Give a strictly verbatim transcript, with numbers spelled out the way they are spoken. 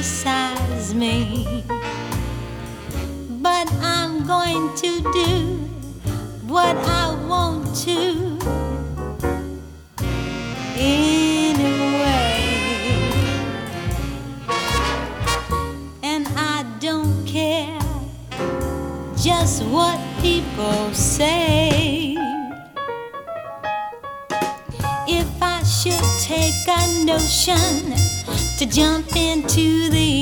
criticize me, but I'm going to do what I want to anyway. And I don't care just what people say. If I should take a notion to jump into the